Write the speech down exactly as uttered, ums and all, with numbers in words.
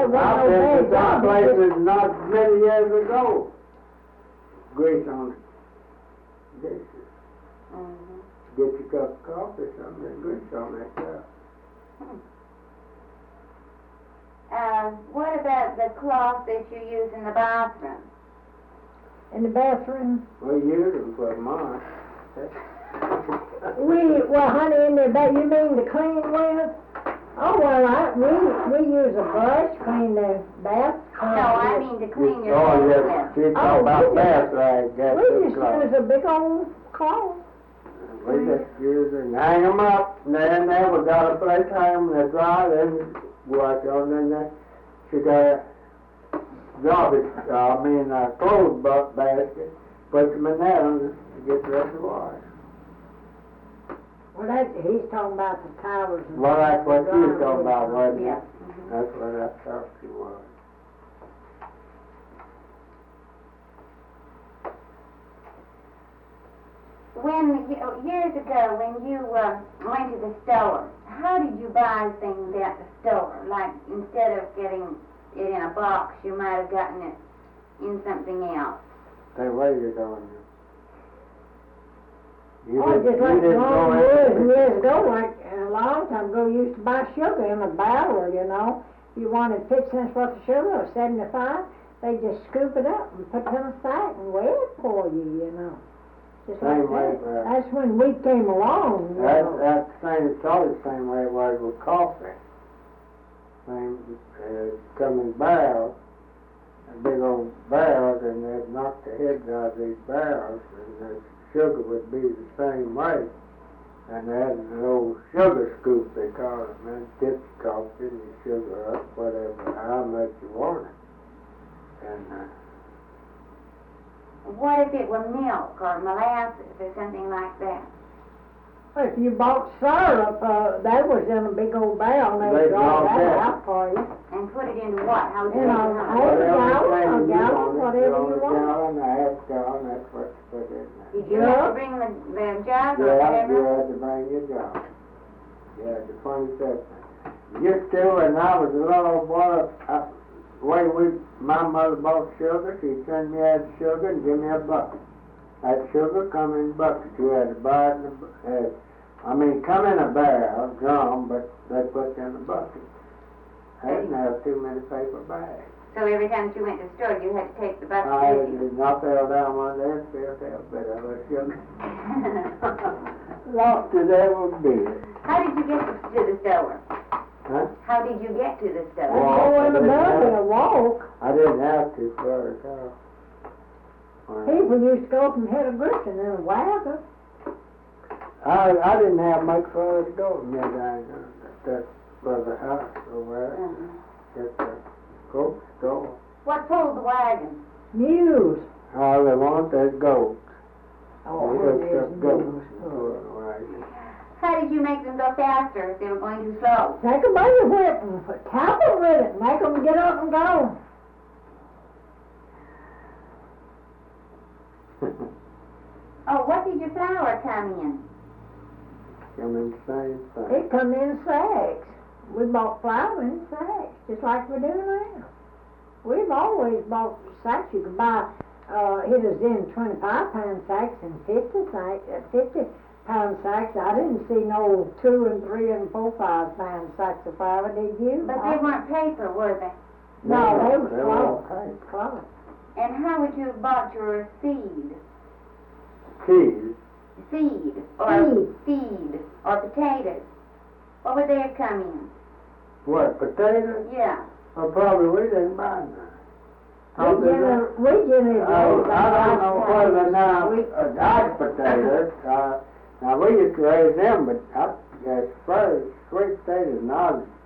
no I've bad been to some job. places not many years ago. Grease on it. Dishes. Mm-hmm. Get your cup of coffee, something, and grease on that stuff. Hmm. Uh, what about the cloth that you use in the bathroom? In the bathroom. We use them for mine. We, well, honey, in the bath, you mean to clean with? Oh, well, I, we, we use a brush, clean the bath. No, I mean to clean your Oh, clothes yes, with. she's talking Oh, about we bath rags, that's We the just cloth. use a big old cloth. We just use it and hang them up, and then there we got a place to hang them, they dry, then wash on, then they, she got a garbage, uh, I mean, a clothes bucket basket, put them in there and get the rest of the wash. Well, that, he's talking about the towers and. Well, that's what you was talking about, wasn't Yeah. it? That's what I thought you was. When, years ago, when you uh, went to the store, how did you buy things at the store? Like, instead of getting it in a box, you might have gotten it in something else. They waited on you. You Oh, didn't- just you like didn't long go years and in- years ago, like a long time ago, you used to buy sugar in a barrel, you know. You wanted fifty cents worth of sugar or seventy-five, they just scoop it up and put it in a sack and weigh it for you, you know. Just like Same way, that. but- That's when we came along, you That, know. that's the same, it's always the same way it was with coffee. Same, uh, come in barrels, big old barrels, and they'd knock the heads out of these barrels, and the sugar would be the same way. And they had an old sugar scoop, they call it, man, dip the coffee and the sugar up, whatever, how much you want it. And, uh, What if it were milk or molasses or something like that? If you bought syrup, uh, that was in a big old barrel, and They they'd draw draw that that. out for you. And put it into what? How would you You make know, it? I- whatever gallon, thing a you gallon, want, whatever you you want a want. gallon, a half gallon, that's what you put in there. Did you Yeah. have to bring the, the jug or Yeah, whatever? you had to bring your job. Yeah, the twenty-seven. Used to, when I was a little boy, I, the way we, my mother bought sugar, she'd send me out sugar and give me a bucket. That sugar come in buckets. You had to buy it in a, bu- uh, I mean, come in a barrel, drum, but they put it in a bucket. I didn't have too many paper bags. So every time you went to the store, you had to take the bucket I with you. did not fell down one day and filled out a bit of it sugar. Lost it every bit. How did you get to the store? Huh? How did you get to the store? Walk. Go in the I didn't buggy have- and walk. I didn't have to for a car. People used to go up and hit a Griffin in a wagon. I I didn't have much further to go from there down that for the house over there. Uh-huh. At the Coke store. What pulled the wagon? News. All they want is gold. Oh, They it hooked is up gold. news. How did you make them go faster if they were going too slow? Take a buggy whip and put- tap them with it, make them get up and go. Oh, what did your flour come in? Come in the same thing. It come in sacks. We bought flour in sacks, just like we do now. We've always bought sacks. You could buy, uh, it was in twenty-five pound sacks and fifty sacks, uh, fifty pound sacks. I didn't see no two and three and four, five pound sacks of flour, did you? But they weren't paper, were they? No, they They were weren't cloth. Cloth. And how would you have bought your seed? Cheese. Seed or feed or potatoes? What would they have come in? What, potatoes? Yeah. Well, probably we didn't buy none. We How did that- gener- we generally. Oh, I don't know whether now, We- uh, Dodge potatoes, uh, now we used to raise them, but I, as far as sweet potatoes, and I was